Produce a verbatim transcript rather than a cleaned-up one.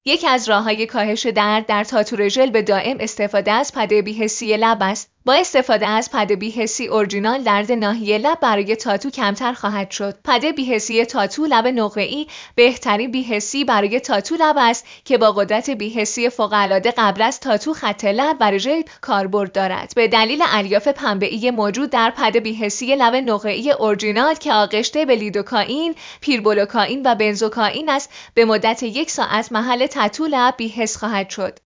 یکی از راه‌های کاهش درد در تاتو رژل به دائم استفاده از پده بی‌حسی لب است. با استفاده از پده بی‌حسی اورجینال درد ناحیه لب برای تاتو کمتر خواهد شد. پده بی‌حسی تاتو لب نقره‌ای بهترین بی‌حسی برای تاتو لب است که با قدرت بی‌حسی فوق‌العاده قبل از تاتو خط لب و رژل کاربرد دارد. به دلیل الیاف پنبه‌ای موجود در پده بی‌حسی لب نقره‌ای اورجینال که آغشته به لیدوکائین، پیربولوکائین و بنزوکائین است، به مدت یک ساعت محل تاتو لب بی‌حس خواهد شد.